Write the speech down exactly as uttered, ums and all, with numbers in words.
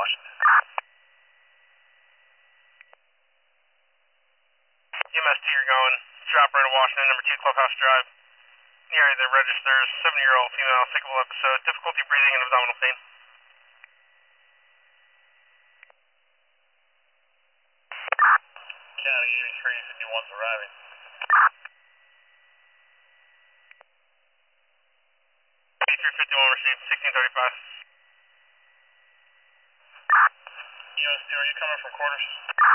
Washington. E M S two, you're going. Chopper in Washington, number two, Clubhouse Drive. Near the registers, seven-year-old female, cyclical episode, difficulty breathing and abdominal pain. County eighty-three, fifty-one's arriving. eighty-three fifty-one received, sixteen thirty-five. E M S two, are you coming from quarters?